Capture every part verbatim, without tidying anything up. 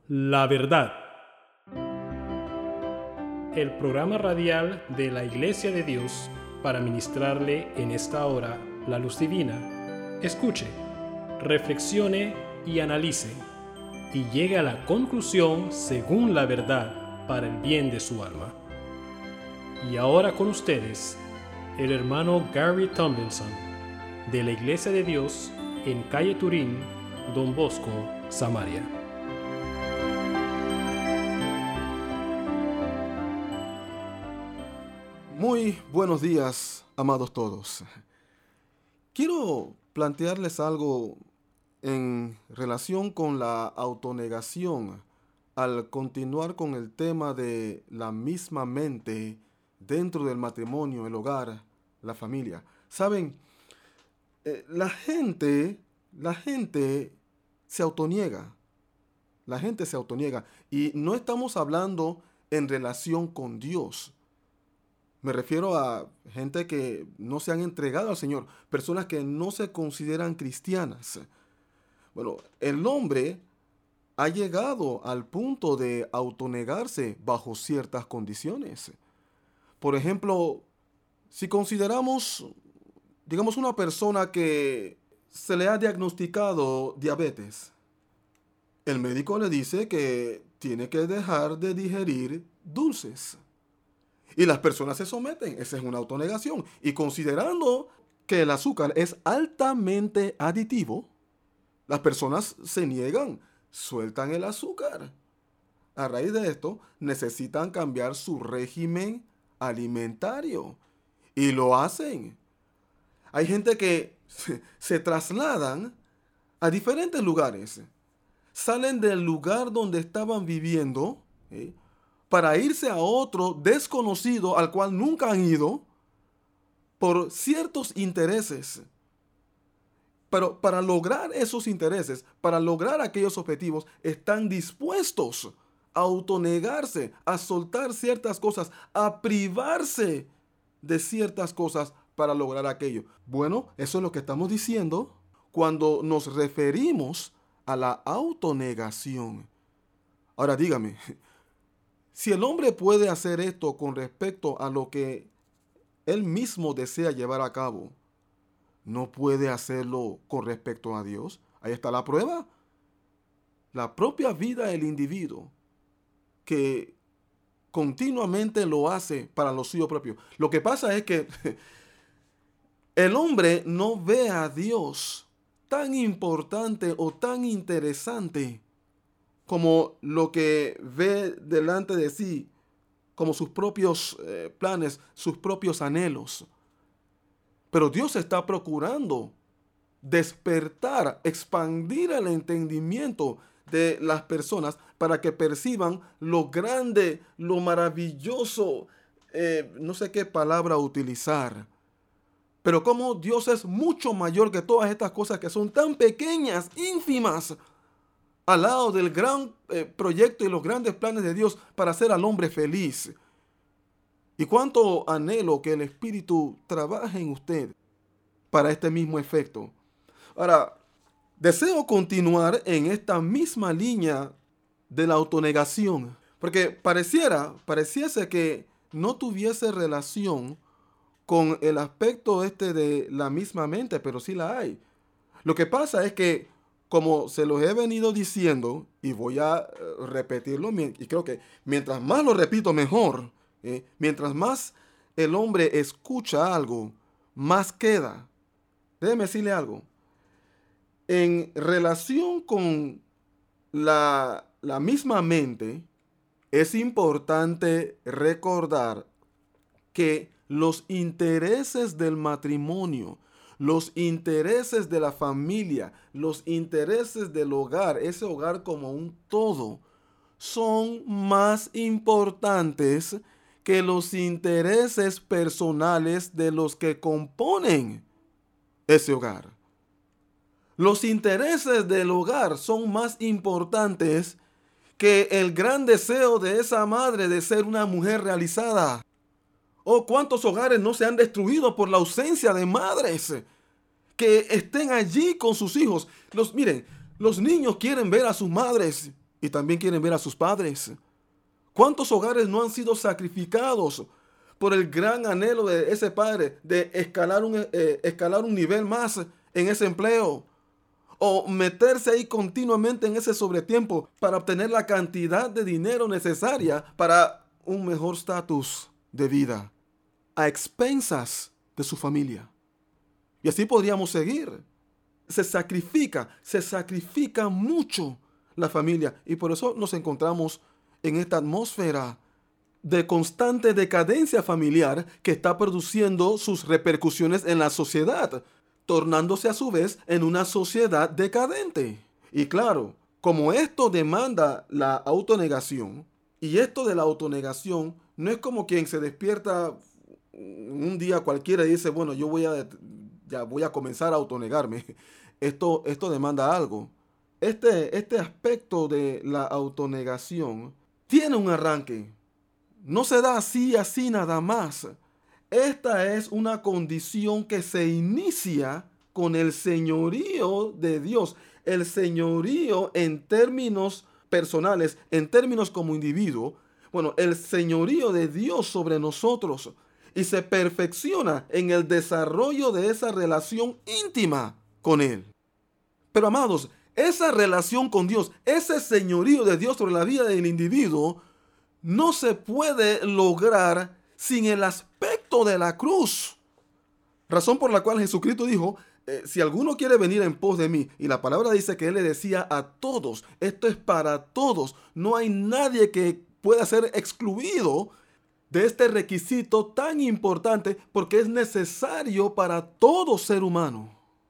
La verdad. El programa radial de la Iglesia de Dios para ministrarle en esta hora la luz divina. Escuche, reflexione y analice, y llegue a la conclusión según la verdad para el bien de su alma. Y ahora con ustedes, el hermano Gary Tomlinson, de la Iglesia de Dios en calle Turín, Don Bosco, Samaria. Muy buenos días, amados todos. Quiero plantearles algo en relación con la autonegación al continuar con el tema de la misma mente dentro del matrimonio, el hogar, la familia. Saben, eh, la gente, la gente se autoniega. La gente se autoniega. Y no estamos hablando en relación con Dios. Me refiero a gente que no se han entregado al Señor, personas que no se consideran cristianas. Bueno, el hombre ha llegado al punto de autonegarse bajo ciertas condiciones. Por ejemplo, si consideramos, digamos, una persona que se le ha diagnosticado diabetes, el médico le dice que tiene que dejar de digerir dulces. Y las personas se someten. Esa es una autonegación. Y considerando que el azúcar es altamente aditivo, las personas se niegan, sueltan el azúcar. A raíz de esto, necesitan cambiar su régimen alimentario. Y lo hacen. Hay gente que se, se trasladan a diferentes lugares. Salen del lugar donde estaban viviendo, ¿eh? para irse a otro desconocido al cual nunca han ido por ciertos intereses. Pero para lograr esos intereses, para lograr aquellos objetivos, están dispuestos a autonegarse, a soltar ciertas cosas, a privarse de ciertas cosas para lograr aquello. Bueno, eso es lo que estamos diciendo cuando nos referimos a la autonegación. Ahora dígame, si el hombre puede hacer esto con respecto a lo que él mismo desea llevar a cabo, ¿no puede hacerlo con respecto a Dios? Ahí está la prueba. La propia vida del individuo que continuamente lo hace para lo suyo propio. Lo que pasa es que el hombre no ve a Dios tan importante o tan interesante como lo que ve delante de sí, como sus propios eh, planes, sus propios anhelos. Pero Dios está procurando despertar, expandir el entendimiento de las personas para que perciban lo grande, lo maravilloso, eh, no sé qué palabra utilizar. Pero como Dios es mucho mayor que todas estas cosas que son tan pequeñas, ínfimas, al lado del gran eh, proyecto y los grandes planes de Dios para hacer al hombre feliz. Y cuánto anhelo que el Espíritu trabaje en usted para este mismo efecto. Ahora, deseo continuar en esta misma línea de la autonegación, porque pareciera, pareciese que no tuviese relación con el aspecto este de la misma mente, pero sí la hay. Lo que pasa es que, como se los he venido diciendo, y voy a uh, repetirlo, y creo que mientras más lo repito mejor, ¿eh? mientras más el hombre escucha algo, más queda. Déjeme decirle algo. En relación con la, la misma mente, es importante recordar que los intereses del matrimonio, los intereses de la familia, los intereses del hogar, ese hogar como un todo, son más importantes que los intereses personales de los que componen ese hogar. Los intereses del hogar son más importantes que el gran deseo de esa madre de ser una mujer realizada. Oh, cuántos hogares no se han destruido por la ausencia de madres que estén allí con sus hijos. Los, miren, los niños quieren ver a sus madres y también quieren ver a sus padres. ¿Cuántos hogares no han sido sacrificados por el gran anhelo de ese padre de escalar un, eh, escalar un nivel más en ese empleo? O meterse ahí continuamente en ese sobretiempo para obtener la cantidad de dinero necesaria para un mejor estatus de vida, a expensas de su familia. Y así podríamos seguir. Se sacrifica, se sacrifica mucho la familia. Y por eso nos encontramos en esta atmósfera de constante decadencia familiar que está produciendo sus repercusiones en la sociedad, tornándose a su vez en una sociedad decadente. Y claro, como esto demanda la autonegación, y esto de la autonegación no es como quien se despierta un día cualquiera y dice, bueno, yo voy a, ya voy a comenzar a autonegarme. Esto, esto demanda algo. Este, este aspecto de la autonegación tiene un arranque. No se da así, así nada más. Esta es una condición que se inicia con el señorío de Dios. El señorío en términos personales, en términos como individuo. Bueno, el señorío de Dios sobre nosotros. Y se perfecciona en el desarrollo de esa relación íntima con Él. Pero amados, esa relación con Dios, ese señorío de Dios sobre la vida del individuo, no se puede lograr sin el aspecto de la cruz. Razón por la cual Jesucristo dijo, eh, si alguno quiere venir en pos de mí, y la palabra dice que Él le decía a todos, esto es para todos, no hay nadie que pueda ser excluido de este requisito tan importante porque es necesario para todo ser humano.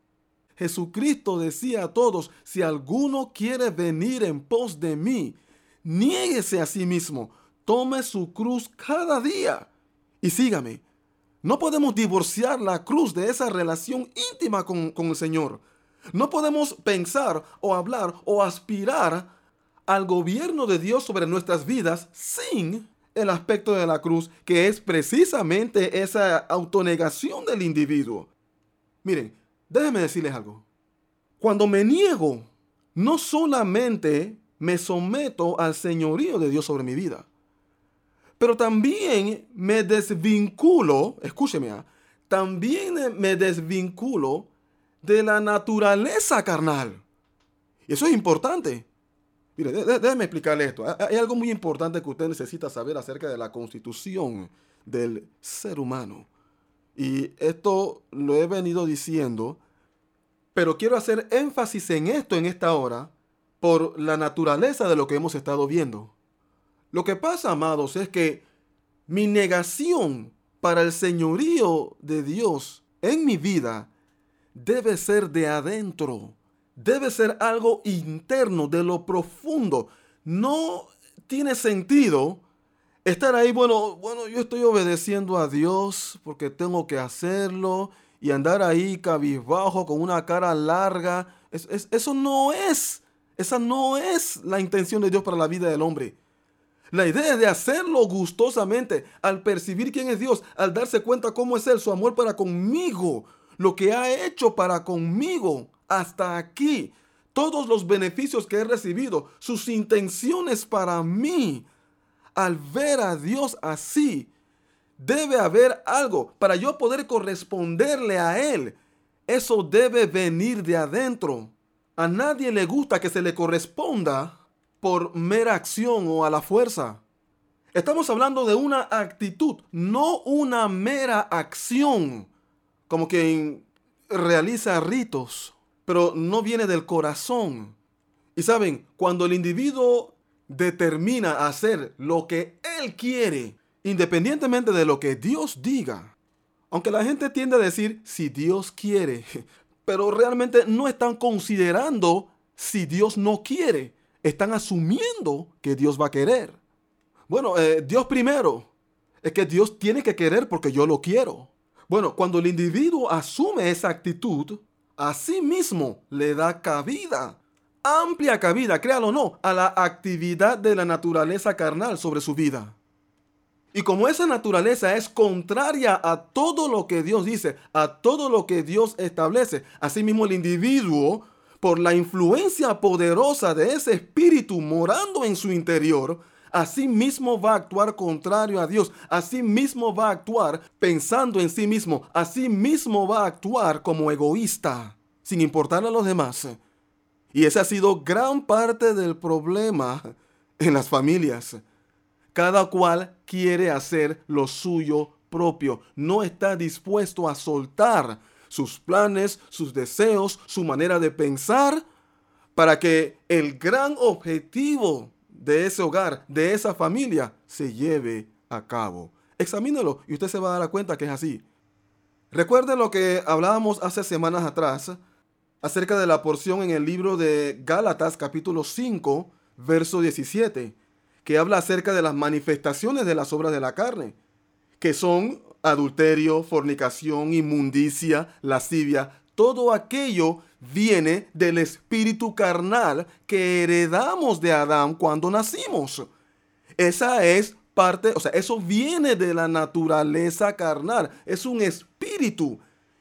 Jesucristo decía a todos, si alguno quiere venir en pos de mí, niéguese a sí mismo, tome su cruz cada día y sígame. No podemos divorciar la cruz de esa relación íntima con, con el Señor. No podemos pensar o hablar o aspirar al gobierno de Dios sobre nuestras vidas sin el aspecto de la cruz, que es precisamente esa autonegación del individuo. Miren, déjenme decirles algo. Cuando me niego, no solamente me someto al señorío de Dios sobre mi vida, pero también me desvinculo, escúcheme, ¿eh? también me desvinculo de la naturaleza carnal. Y eso es importante. Mire, dé, dé, déjeme explicarle esto. Hay algo muy importante que usted necesita saber acerca de la constitución del ser humano. Y esto lo he venido diciendo, pero quiero hacer énfasis en esto en esta hora por la naturaleza de lo que hemos estado viendo. Lo que pasa, amados, es que mi negación para el señorío de Dios en mi vida debe ser de adentro. Debe ser algo interno, de lo profundo. No tiene sentido estar ahí, bueno, bueno, yo estoy obedeciendo a Dios porque tengo que hacerlo y andar ahí cabizbajo con una cara larga. Es, es, eso no es, esa no es la intención de Dios para la vida del hombre. La idea es de hacerlo gustosamente, al percibir quién es Dios, al darse cuenta cómo es Él, su amor para conmigo, lo que ha hecho para conmigo hasta aquí, todos los beneficios que he recibido, sus intenciones para mí. Al ver a Dios así, debe haber algo para yo poder corresponderle a Él. Eso debe venir de adentro. A nadie le gusta que se le corresponda por mera acción o a la fuerza. Estamos hablando de una actitud, no una mera acción, como quien realiza ritos, pero no viene del corazón. Y saben, cuando el individuo determina hacer lo que él quiere, independientemente de lo que Dios diga, aunque la gente tiende a decir si Dios quiere, pero realmente no están considerando si Dios no quiere. Están asumiendo que Dios va a querer. Bueno, eh, Dios primero. Es que Dios tiene que querer porque yo lo quiero. Bueno, cuando el individuo asume esa actitud, a sí mismo le da cabida, amplia cabida, créalo o no, a la actividad de la naturaleza carnal sobre su vida. Y como esa naturaleza es contraria a todo lo que Dios dice, a todo lo que Dios establece, asimismo el individuo, por la influencia poderosa de ese espíritu morando en su interior, así mismo va a actuar contrario a Dios. Así mismo va a actuar pensando en sí mismo. Así mismo va a actuar como egoísta, sin importarle a los demás. Y ese ha sido gran parte del problema en las familias. Cada cual quiere hacer lo suyo propio. No está dispuesto a soltar sus planes, sus deseos, su manera de pensar, para que el gran objetivo de ese hogar, de esa familia, se lleve a cabo. Examínelo y usted se va a dar cuenta que es así. Recuerde lo que hablábamos hace semanas atrás acerca de la porción en el libro de Gálatas capítulo cinco, verso diecisiete, que habla acerca de las manifestaciones de las obras de la carne, que son adulterio, fornicación, inmundicia, lascivia. Todo aquello viene del espíritu carnal que heredamos de Adán cuando nacimos. Esa es parte, o sea, eso viene de la naturaleza carnal. Es un espíritu.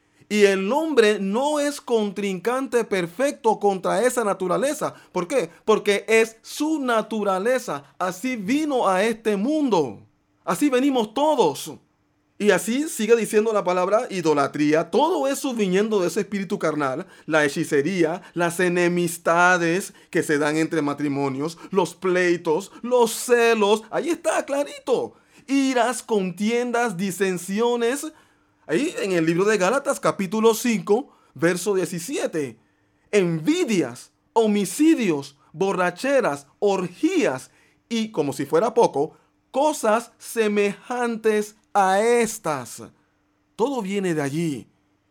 Y el hombre no es contrincante perfecto contra esa naturaleza. ¿Por qué? Porque es su naturaleza. Así vino a este mundo. Así venimos todos. Y así sigue diciendo la palabra idolatría. Todo eso viniendo de ese espíritu carnal. La hechicería, las enemistades que se dan entre matrimonios, los pleitos, los celos. Ahí está clarito. Iras, contiendas, disensiones. Ahí en el libro de Gálatas capítulo cinco, verso diecisiete. Envidias, homicidios, borracheras, orgías y, como si fuera poco, cosas semejantes a estas. Todo viene de allí.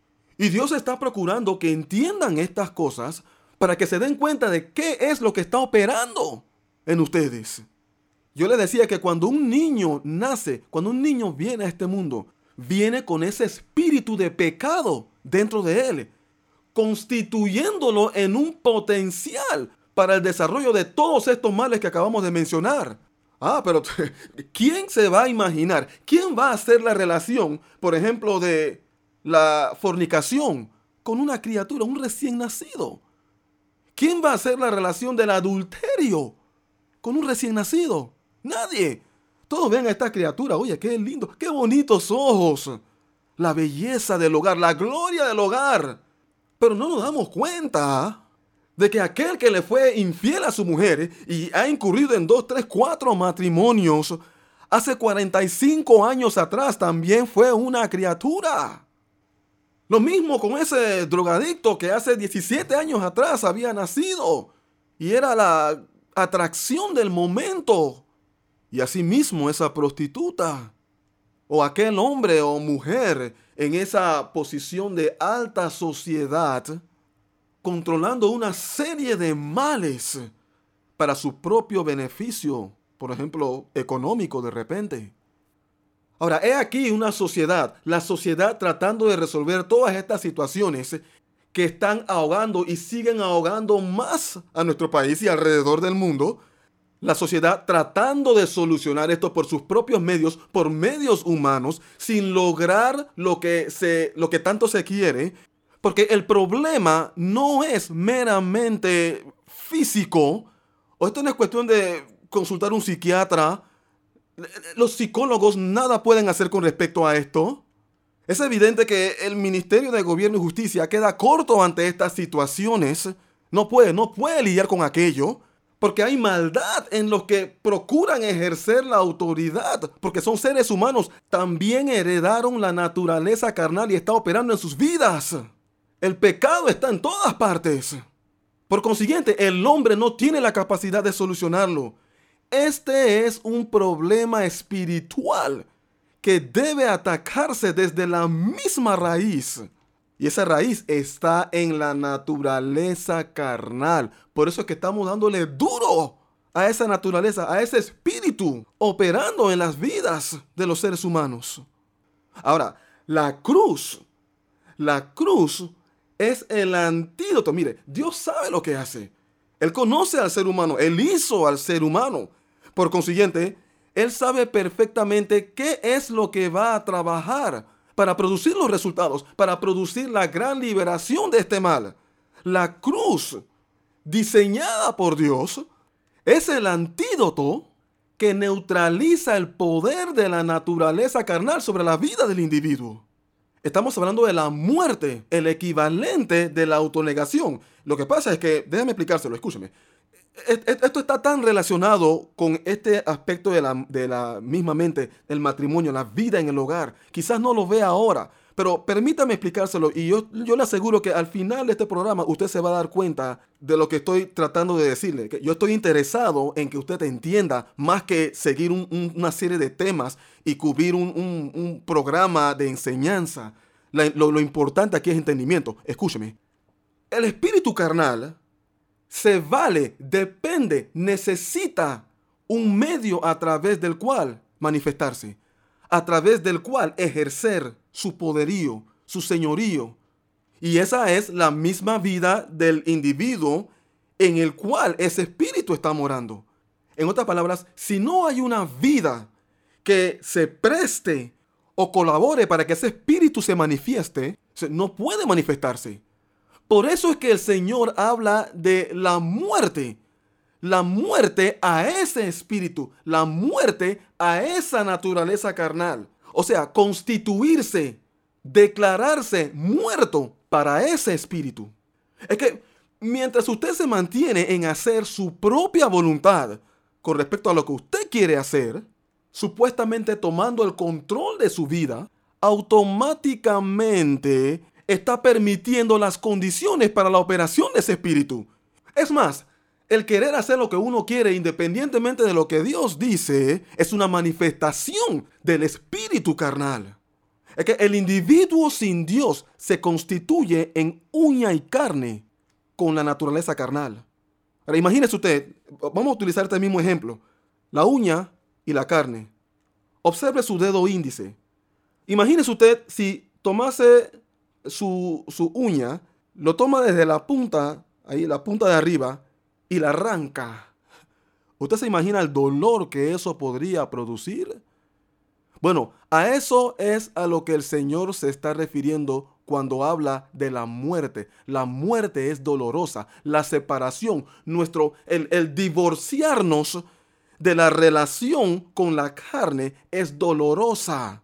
Y Dios está procurando que entiendan estas cosas para que se den cuenta de qué es lo que está operando en ustedes. Yo les decía que cuando un niño nace, cuando un niño viene a este mundo, viene con ese espíritu de pecado dentro de él, constituyéndolo en un potencial para el desarrollo de todos estos males que acabamos de mencionar. Ah, pero ¿quién se va a imaginar? ¿Quién va a hacer la relación, por ejemplo, de la fornicación con una criatura, un recién nacido? ¿Quién va a hacer la relación del adulterio con un recién nacido? Nadie. Todos ven a esta criatura. Oye, qué lindo, qué bonitos ojos. La belleza del hogar, la gloria del hogar. Pero no nos damos cuenta de que aquel que le fue infiel a su mujer y ha incurrido en dos, tres, cuatro matrimonios, hace cuarenta y cinco años atrás también fue una criatura. Lo mismo con ese drogadicto que hace diecisiete años atrás había nacido y era la atracción del momento. Y asimismo esa prostituta o aquel hombre o mujer en esa posición de alta sociedad, controlando una serie de males para su propio beneficio, por ejemplo, económico de repente. Ahora, he aquí una sociedad, la sociedad tratando de resolver todas estas situaciones que están ahogando y siguen ahogando más a nuestro país y alrededor del mundo. La sociedad tratando de solucionar esto por sus propios medios, por medios humanos, sin lograr lo que, se, lo que tanto se quiere. Porque el problema no es meramente físico. O esto no es cuestión de consultar a un psiquiatra. Los psicólogos nada pueden hacer con respecto a esto. Es evidente que el Ministerio de Gobierno y Justicia queda corto ante estas situaciones. No puede, no puede lidiar con aquello. Porque hay maldad en los que procuran ejercer la autoridad. Porque son seres humanos. También heredaron la naturaleza carnal y está operando en sus vidas. El pecado está en todas partes. Por consiguiente, el hombre no tiene la capacidad de solucionarlo. Este es un problema espiritual que debe atacarse desde la misma raíz. Y esa raíz está en la naturaleza carnal. Por eso es que estamos dándole duro a esa naturaleza, a ese espíritu operando en las vidas de los seres humanos. Ahora, la cruz, la cruz es el antídoto. Mire, Dios sabe lo que hace. Él conoce al ser humano, Él hizo al ser humano. Por consiguiente, Él sabe perfectamente qué es lo que va a trabajar para producir los resultados, para producir la gran liberación de este mal. La cruz, diseñada por Dios, es el antídoto que neutraliza el poder de la naturaleza carnal sobre la vida del individuo. Estamos hablando de la muerte, el equivalente de la autonegación. Lo que pasa es que, déjame explicárselo, escúcheme. Esto está tan relacionado con este aspecto de la, de la misma mente, el matrimonio, la vida en el hogar. Quizás no lo vea ahora, pero permítame explicárselo y yo, yo le aseguro que al final de este programa usted se va a dar cuenta de lo que estoy tratando de decirle. Que yo estoy interesado en que usted entienda más que seguir un, un, una serie de temas y cubrir un, un, un programa de enseñanza. La, lo, lo importante aquí es entendimiento. Escúcheme. El espíritu carnal se vale, depende, necesita un medio a través del cual manifestarse, a través del cual ejercer su poderío, su señorío. Y esa es la misma vida del individuo en el cual ese espíritu está morando. En otras palabras, si no hay una vida que se preste o colabore para que ese espíritu se manifieste, no puede manifestarse. Por eso es que el Señor habla de la muerte. La muerte a ese espíritu. La muerte a esa naturaleza carnal. O sea, constituirse, declararse muerto para ese espíritu. Es que mientras usted se mantiene en hacer su propia voluntad con respecto a lo que usted quiere hacer, supuestamente tomando el control de su vida, automáticamente está permitiendo las condiciones para la operación de ese espíritu. Es más, el querer hacer lo que uno quiere independientemente de lo que Dios dice es una manifestación del espíritu carnal. Es que el individuo sin Dios se constituye en uña y carne con la naturaleza carnal. Ahora, imagínese usted, vamos a utilizar este mismo ejemplo, la uña y la carne. Observe su dedo índice. Imagínese usted si tomase Su, su uña, lo toma desde la punta, ahí la punta de arriba, y la arranca. ¿Usted se imagina el dolor que eso podría producir? Bueno, a eso es a lo que el Señor se está refiriendo cuando habla de la muerte. La muerte es dolorosa, la separación, nuestro, el, el divorciarnos de la relación con la carne es dolorosa.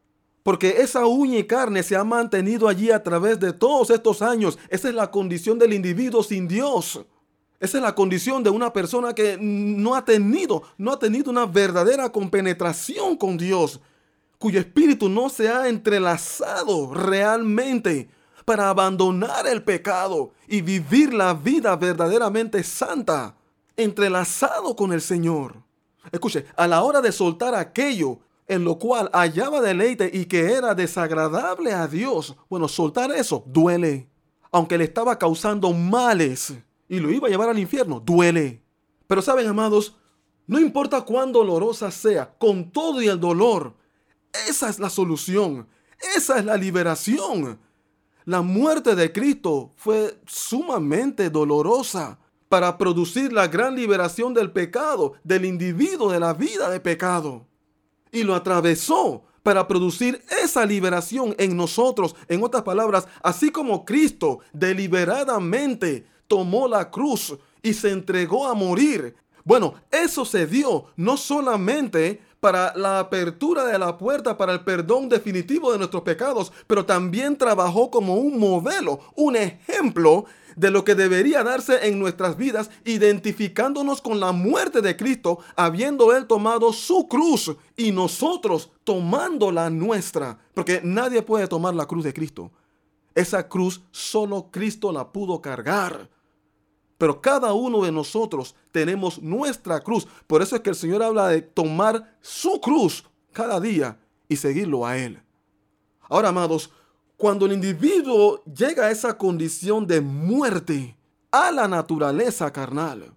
Porque esa uña y carne se ha mantenido allí a través de todos estos años. Esa es la condición del individuo sin Dios. Esa es la condición de una persona que no ha tenido, no ha tenido una verdadera compenetración con Dios, cuyo espíritu no se ha entrelazado realmente para abandonar el pecado y vivir la vida verdaderamente santa, entrelazado con el Señor. Escuche, a la hora de soltar aquello en lo cual hallaba deleite y que era desagradable a Dios, bueno, soltar eso duele. Aunque le estaba causando males y lo iba a llevar al infierno, duele. Pero saben, amados, no importa cuán dolorosa sea, con todo y el dolor, esa es la solución, esa es la liberación. La muerte de Cristo fue sumamente dolorosa para producir la gran liberación del pecado, del individuo, de la vida de pecado. Y lo atravesó para producir esa liberación en nosotros. En otras palabras, así como Cristo deliberadamente tomó la cruz y se entregó a morir. Bueno, eso se dio no solamente para la apertura de la puerta para el perdón definitivo de nuestros pecados, pero también trabajó como un modelo, un ejemplo de lo que debería darse en nuestras vidas, identificándonos con la muerte de Cristo, habiendo Él tomado su cruz y nosotros tomando la nuestra, porque nadie puede tomar la cruz de Cristo. Esa cruz solo Cristo la pudo cargar. Pero cada uno de nosotros tenemos nuestra cruz. Por eso es que el Señor habla de tomar su cruz cada día y seguirlo a Él. Ahora, amados, cuando el individuo llega a esa condición de muerte a la naturaleza carnal,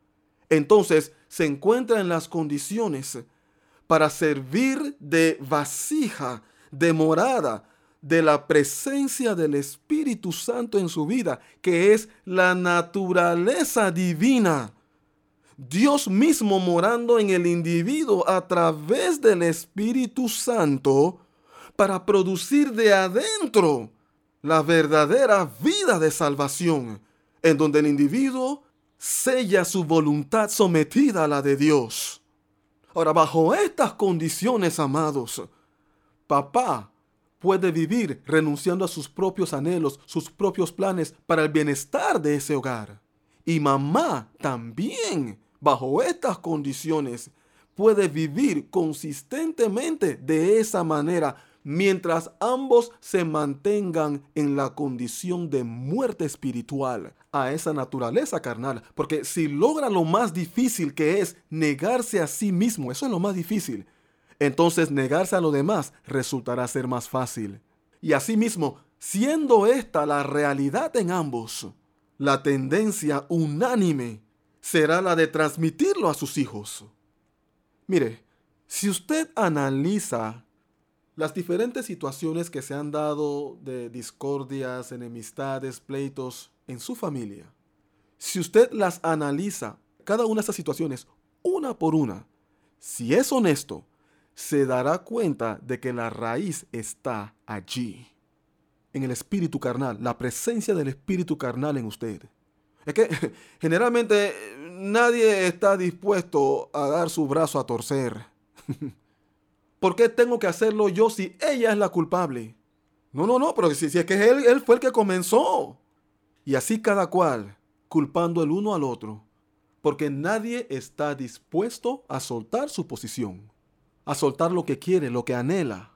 entonces se encuentra en las condiciones para servir de vasija, de morada, de la presencia del Espíritu Santo en su vida, que es la naturaleza divina. Dios mismo morando en el individuo a través del Espíritu Santo para producir de adentro la verdadera vida de salvación. en donde el individuo sella su voluntad sometida a la de Dios. Ahora, bajo estas condiciones, amados, papá puede vivir renunciando a sus propios anhelos, sus propios planes para el bienestar de ese hogar. Y mamá también, bajo estas condiciones, puede vivir consistentemente de esa manera, mientras ambos se mantengan en la condición de muerte espiritual a esa naturaleza carnal. Porque si logra lo más difícil, que es negarse a sí mismo, eso es lo más difícil, entonces negarse a lo demás resultará ser más fácil. Y asimismo, siendo esta la realidad en ambos, la tendencia unánime será la de transmitirlo a sus hijos. Mire, si usted analiza las diferentes situaciones que se han dado de discordias, enemistades, pleitos en su familia, si usted las analiza, cada una de esas situaciones, una por una, si es honesto, se dará cuenta de que la raíz está allí, en el espíritu carnal, la presencia del espíritu carnal en usted. Es que generalmente nadie está dispuesto a dar su brazo a torcer. ¿Por qué tengo que hacerlo yo si ella es la culpable? No, no, no, pero si, si es que él, él fue el que comenzó. Y así cada cual, culpando el uno al otro, porque nadie está dispuesto a soltar su posición, a soltar lo que quiere, lo que anhela.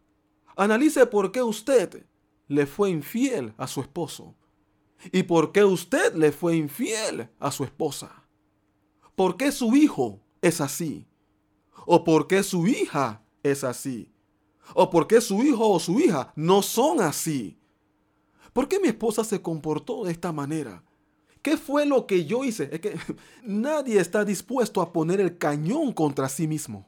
Analice por qué usted le fue infiel a su esposo. ¿Y por qué usted le fue infiel a su esposa? ¿Por qué su hijo es así? ¿O por qué su hija es así? ¿O por qué su hijo o su hija no son así? ¿Por qué mi esposa se comportó de esta manera? ¿Qué fue lo que yo hice? Es que nadie está dispuesto a poner el cañón contra sí mismo.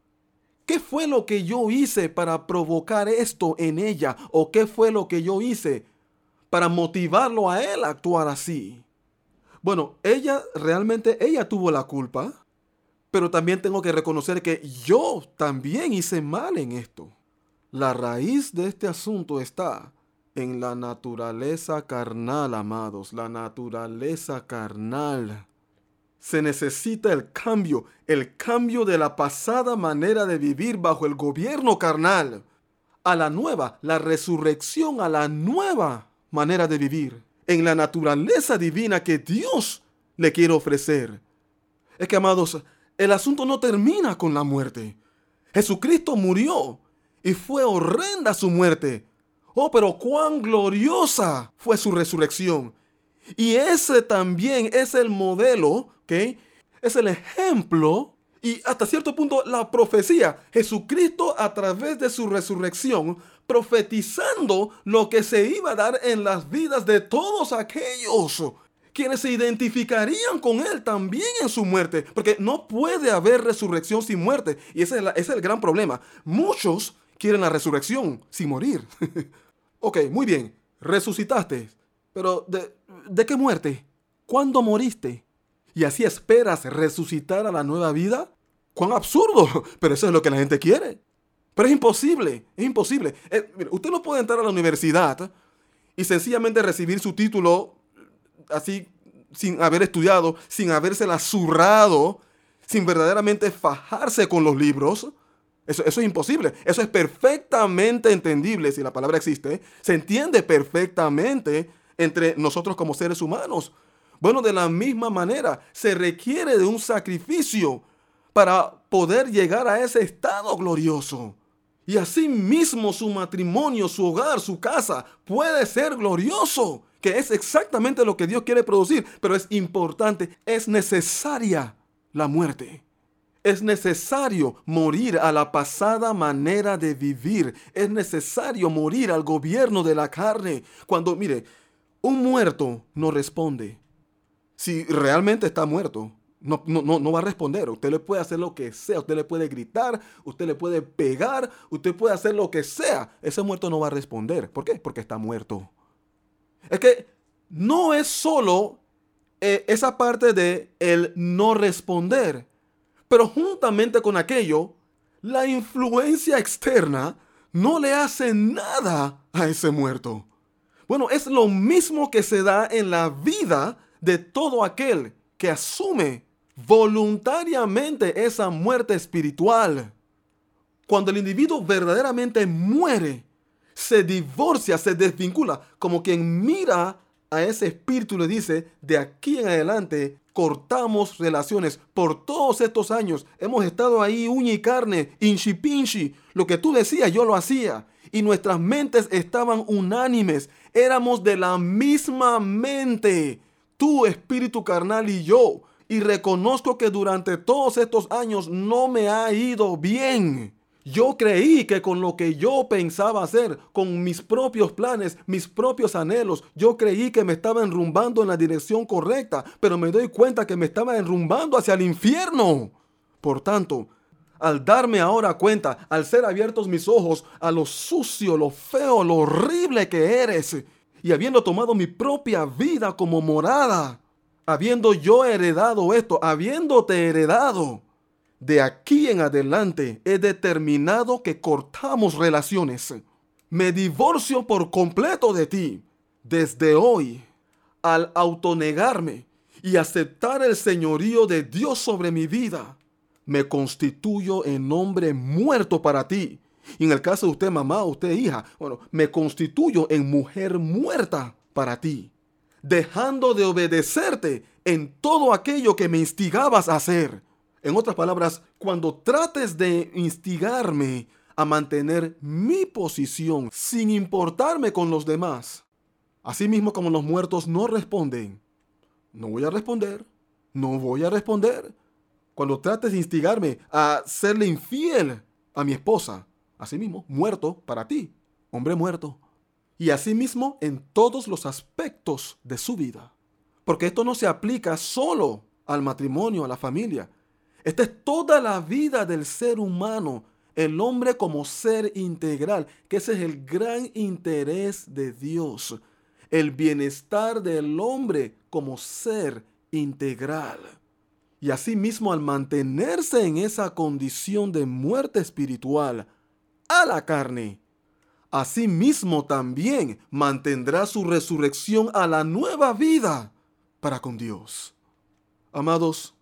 ¿Qué fue lo que yo hice para provocar esto en ella? ¿O qué fue lo que yo hice para motivarlo a él a actuar así? Bueno, ella realmente, ella tuvo la culpa, pero también tengo que reconocer que yo también hice mal en esto. La raíz de este asunto está en la naturaleza carnal, amados, la naturaleza carnal. Se necesita el cambio, el cambio de la pasada manera de vivir bajo el gobierno carnal, a la nueva, la resurrección a la nueva manera de vivir, en la naturaleza divina que Dios le quiere ofrecer. Es que, amados, el asunto no termina con la muerte. Jesucristo murió y fue horrenda su muerte. Oh, pero cuán gloriosa fue su resurrección. Y ese también es el modelo, ¿ok? Es el ejemplo y hasta cierto punto la profecía. Jesucristo, a través de su resurrección, profetizando lo que se iba a dar en las vidas de todos aquellos quienes se identificarían con él también en su muerte. Porque no puede haber resurrección sin muerte. Y ese es, la, ese es el gran problema. Muchos quieren la resurrección sin morir. Ok, muy bien, resucitaste. Pero ¿de, ¿de qué muerte? ¿Cuándo moriste? ¿Y así esperas resucitar a la nueva vida? ¡Cuán absurdo! Pero eso es lo que la gente quiere. Pero es imposible, es imposible. Eh, mire, usted no puede entrar a la universidad y sencillamente recibir su título así, sin haber estudiado, sin habérsela zurrado, sin verdaderamente fajarse con los libros. Eso, eso es imposible. Eso es perfectamente entendible, si la palabra existe. Se entiende perfectamente entre nosotros como seres humanos. Bueno, de la misma manera, se requiere de un sacrificio para poder llegar a ese estado glorioso. Y así mismo su matrimonio, su hogar, su casa puede ser glorioso, que es exactamente lo que Dios quiere producir. Pero es importante, es necesaria la muerte. Es necesario morir a la pasada manera de vivir. Es necesario morir al gobierno de la carne. Cuando, mire, un muerto no responde. Si realmente está muerto, no, no, no, no va a responder. Usted le puede hacer lo que sea. Usted le puede gritar, usted le puede pegar, usted puede hacer lo que sea. Ese muerto no va a responder. ¿Por qué? Porque está muerto. Es que no es solo eh, esa parte de el no responder. Pero juntamente con aquello, la influencia externa no le hace nada a ese muerto. Bueno, es lo mismo que se da en la vida de todo aquel que asume voluntariamente esa muerte espiritual. Cuando el individuo verdaderamente muere, se divorcia, se desvincula, como quien mira a ese espíritu y le dice, de aquí en adelante cortamos relaciones. Por todos estos años hemos estado ahí uña y carne, inchi pinchi. Lo que tú decías yo lo hacía. Y nuestras mentes estaban unánimes. Éramos de la misma mente, tú, espíritu carnal, y yo. Y reconozco que durante todos estos años no me ha ido bien. Yo creí que con lo que yo pensaba hacer, con mis propios planes, mis propios anhelos, yo creí que me estaba enrumbando en la dirección correcta, pero me doy cuenta que me estaba enrumbando hacia el infierno. Por tanto, al darme ahora cuenta, al ser abiertos mis ojos a lo sucio, lo feo, lo horrible que eres, y habiendo tomado mi propia vida como morada, habiendo yo heredado esto, habiéndote heredado, de aquí en adelante he determinado que cortamos relaciones. Me divorcio por completo de ti. Desde hoy, al autonegarme y aceptar el señorío de Dios sobre mi vida, me constituyo en hombre muerto para ti. Y en el caso de usted, mamá, usted, hija, bueno, me constituyo en mujer muerta para ti, dejando de obedecerte en todo aquello que me instigabas a hacer. En otras palabras, cuando trates de instigarme a mantener mi posición sin importarme con los demás, así mismo como los muertos no responden, no voy a responder, no voy a responder. Cuando trates de instigarme a serle infiel a mi esposa, así mismo, muerto para ti, hombre muerto. Y así mismo en todos los aspectos de su vida. Porque esto no se aplica solo al matrimonio, a la familia. Esta es toda la vida del ser humano, el hombre como ser integral, que ese es el gran interés de Dios, el bienestar del hombre como ser integral. Y asimismo, al mantenerse en esa condición de muerte espiritual a la carne, asimismo también mantendrá su resurrección a la nueva vida para con Dios. Amados,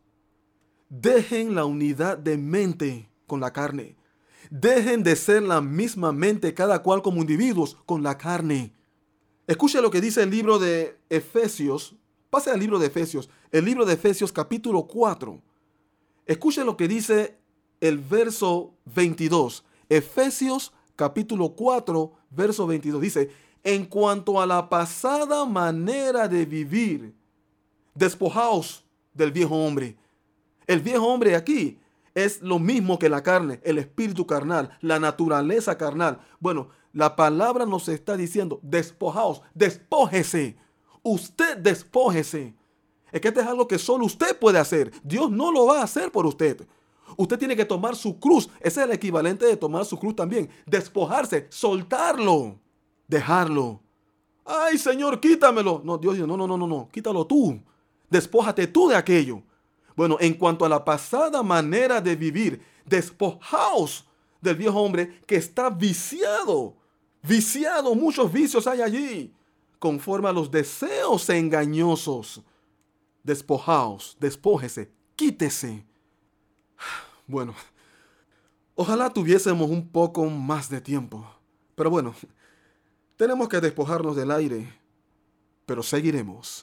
dejen la unidad de mente con la carne. Dejen de ser la misma mente cada cual como individuos con la carne. Escuche lo que dice el libro de Efesios. Pase al libro de Efesios. El libro de Efesios capítulo cuatro. Escuche lo que dice el verso veintidós. Efesios capítulo cuatro, verso veintidós. Dice, en cuanto a la pasada manera de vivir, despojaos del viejo hombre. El viejo hombre aquí es lo mismo que la carne, el espíritu carnal, la naturaleza carnal. Bueno, la palabra nos está diciendo, despojaos, despójese. Usted despójese. Es que esto es algo que solo usted puede hacer. Dios no lo va a hacer por usted. Usted tiene que tomar su cruz. Ese es el equivalente de tomar su cruz también. Despojarse, soltarlo, dejarlo. Ay, Señor, quítamelo. No, Dios dice, no, no, no, no, no, quítalo tú. Despójate tú de aquello. Bueno, en cuanto a la pasada manera de vivir, despojaos del viejo hombre que está viciado. Viciado, muchos vicios hay allí, conforme a los deseos engañosos. Despojaos, despójese, quítese. Bueno, ojalá tuviésemos un poco más de tiempo. Pero bueno, tenemos que despojarnos del aire, pero seguiremos.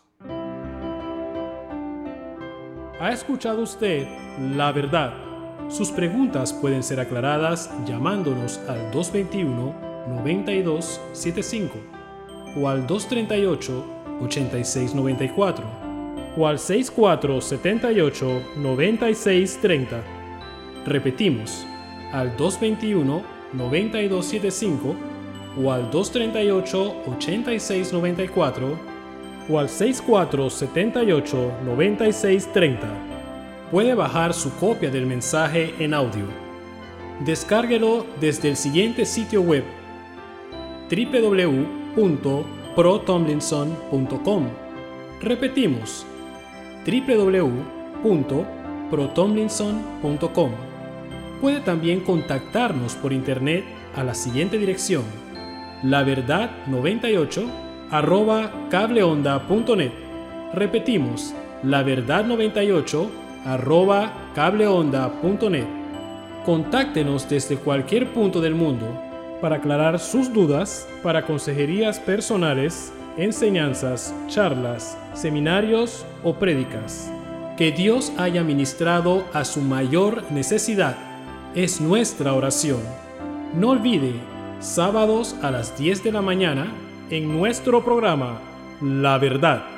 ¿Ha escuchado usted la verdad? Sus preguntas pueden ser aclaradas llamándonos al dos veintiuno, noventa y dos setenta y cinco o al dos treinta y ocho, ochenta y seis noventa y cuatro o al sesenta y cuatro setenta y ocho, noventa y seis treinta. Repetimos, al dos veintiuno, noventa y dos setenta y cinco o al dos treinta y ocho, ochenta y seis noventa y cuatro o al sesenta y cuatro setenta y ocho, noventa y seis treinta. Puede bajar su copia del mensaje en audio. Descárguelo desde el siguiente sitio web: doble u doble u doble u punto pro tomlinson punto com. Repetimos, doble u doble u doble u punto pro tomlinson punto com. Puede también contactarnos por internet a la siguiente dirección: La Verdad noventa y ocho, arroba cableonda punto net. Repetimos, la verdad noventa y ocho arroba cableonda punto net. Contáctenos desde cualquier punto del mundo para aclarar sus dudas, para consejerías personales, enseñanzas, charlas, seminarios o prédicas. Que Dios haya ministrado a su mayor necesidad es nuestra oración. No olvide, sábados a las diez de la mañana, en nuestro programa La Verdad.